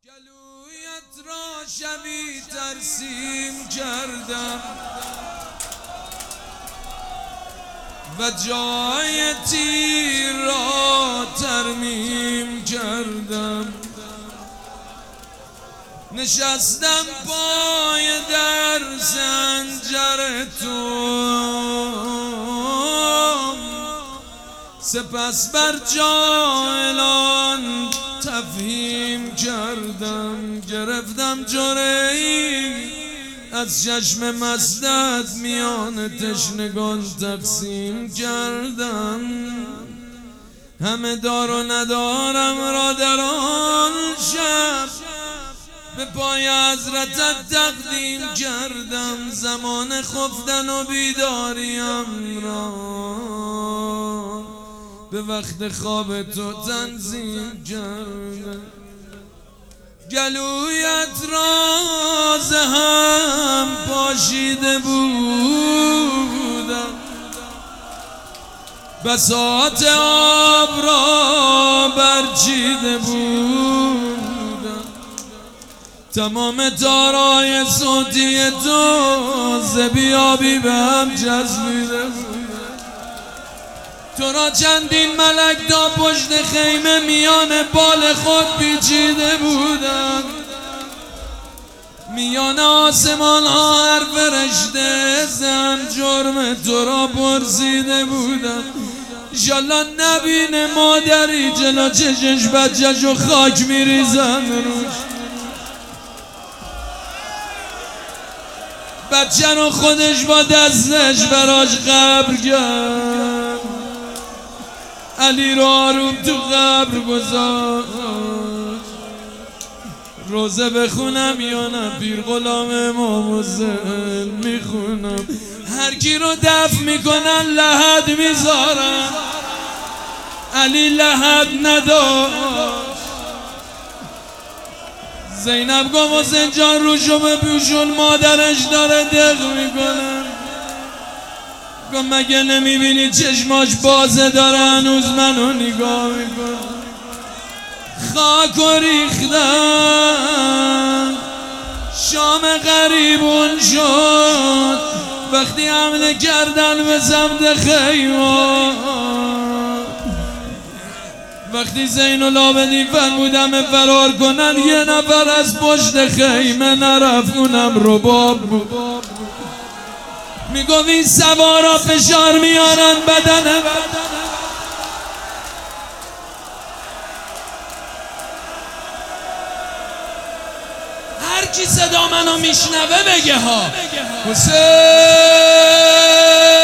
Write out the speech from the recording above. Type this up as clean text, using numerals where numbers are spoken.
گلویت را شبی ترسیم کردم و جای تیر را ترمیم کردم. نشستم پای در زنجر تو، سپس بر جاهلان تفهیم کردم. گرفتم جرعه‌ای از چشم مستت، میان تشنگان تقسیم کردم. همه دار و ندارم را در آن شب به پای حضرتت تقدیم کردم. زمان خفتن و بیداریم را به وقت خواب تو تنظیم کردم. گلویت را ز هم پاشیده بودم، بساط آب را برچیده بودم. تمام تارای صوتی تو ز بیابی به هم جذبیده بودم. تو را چندین ملک تا پشت خیمه میان بال خود پیچیده بودند. میان آسمان ها هر فرشته زن جرم تو را پرسیده بودند. انشالله نبینه مادری جلو چشش بچه‌شو خاک میریزن روش. بچه رو خودش با دستش براش قبر کرد. علی رو آروم تو قبر گذاشت. روزه بخونم یا نه پیر غلام امام حسین میخونم. هر کی رو دفن میکنن لحد میذارن، علی لحد نداشت. زینب گفت حسین جان روشو بپوشون، مادرش داره دق میکنه. گفت مگه نمیبینی چشماش بازه داره هنوز منو نگاه میکنه. خاک و ریختن شام غریبون شد وقتی حمله کردن به سمت خیمه. وقتی زین العابدین فرمودم فرار کنن، یه نفر از پشت خیمه نرفت، اونم رباب بود. میگفت این سوارا فشار میارن بدنه. هر کی صدا منو میشنوه بگه ها حسین.